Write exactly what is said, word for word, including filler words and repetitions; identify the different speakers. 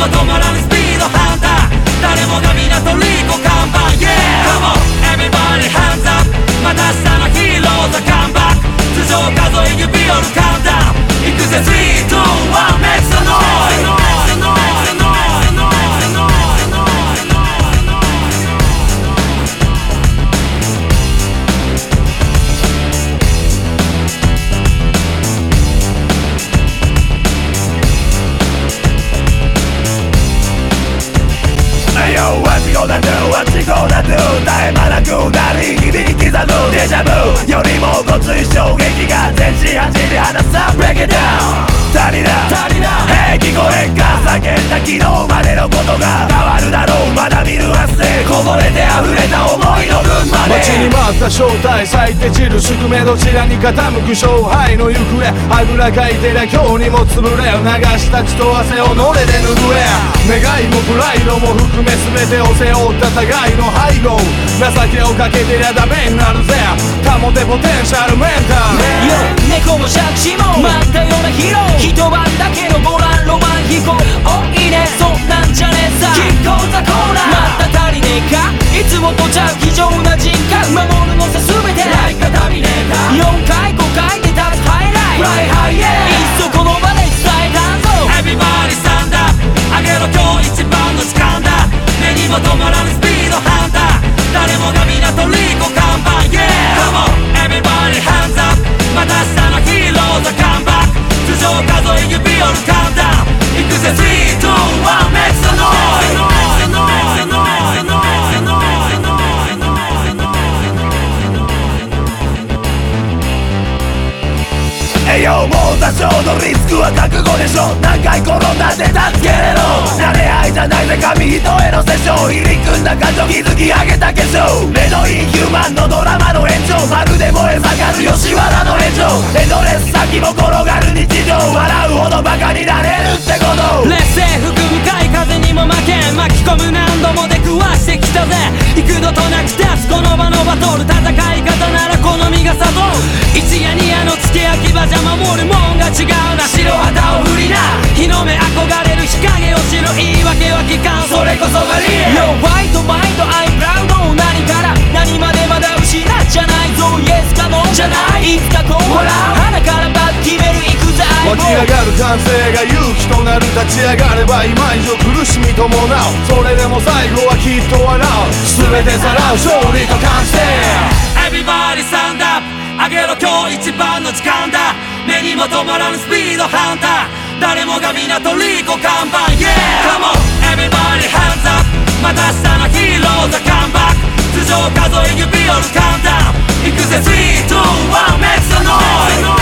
Speaker 1: も止まらぬスピードハンター誰もが港リコ看板 Yeah Come on everybody hands up また明日のヒーローザカムバック頭上数え指折るカウンダウン行くぜスリー、ツー、ワン Make some noise What you gonna do? What you gonna do? 絶え間なく鳴り響き刻むデジャブよりもごつい衝撃が全身走り離さ Break it down 足りな足りな Hey 聞こえんか叫んだ昨日までのことが変わるだろうまだ見ぬ明日でこぼれて溢れた思いの分まで
Speaker 2: 待ちに待った正体咲いて散る宿命どちらに傾く勝敗の行方あぐらかいてりゃ今日にも潰れ流した血と汗をのれで拭え願いもプライドも含め全てを背負った互いの背後情けをかけてりゃダメになるぜ保てポテンシャルメンタル
Speaker 3: Yo 猫も借地も待ったようなヒーロー一晩だけのボランロマン飛行おいいねそんなんじゃねえさキッコーザコーナーまた足りねえかいつもとちゃう非常な人格守るのさ全てライカタミネーターよんかいごかいで立つハイライト Fly high yeah いっそこの場で伝えたぞ
Speaker 1: Everybody stand up 上げろ今日一番の時間だ目にも止まらぬスピードハンター誰もが港リコ看板 Yeah Come on everybody hands up また明日のヒーローザカムバック頭上数え指折るカウンダウン行くぜスリー、ツー、ワン Make some noise栄養も多少のリスクは覚悟でしょ何回転んだって助けれろ慣れ合いじゃないぜ紙一重のセッション入り組んだ感情築き上げた化粧レドインヒューマンのドラマの延長まるで燃え盛る吉原の炎上エンドレス先も転がる日常笑うほどバカになれるってこと
Speaker 3: 劣勢吹く深い風にも負けん巻き込む何度も出くわしてきたぜ幾度となく立つこの場のバトル戦い方なら好みが悟る一夜二夜の付け焼き場じゃ守るもんが違うな白旗を振りな日の目憧れる日陰を知る言い訳は聞かんそれこそがリアル Yo white mind I'm proud 何から何までまだ失っちゃないぞ Yes か No じゃないいつかこう笑う鼻からバッ決める行くぜ
Speaker 2: 湧き上がる感性が勇気となる立ち上がれば今以上苦しみ伴うそれでも最後はきっと笑う全てさらう勝利と完成
Speaker 1: Everybody stand up 上げろ今日一番の時間だ目にも止まらぬスピードハンター誰もが港リコ看板 Yeah Come on everybody hands up また明日のヒーローザカムバック頭上数え指折るカウンダウン行くぜスリー、ツー、ワン Make some noise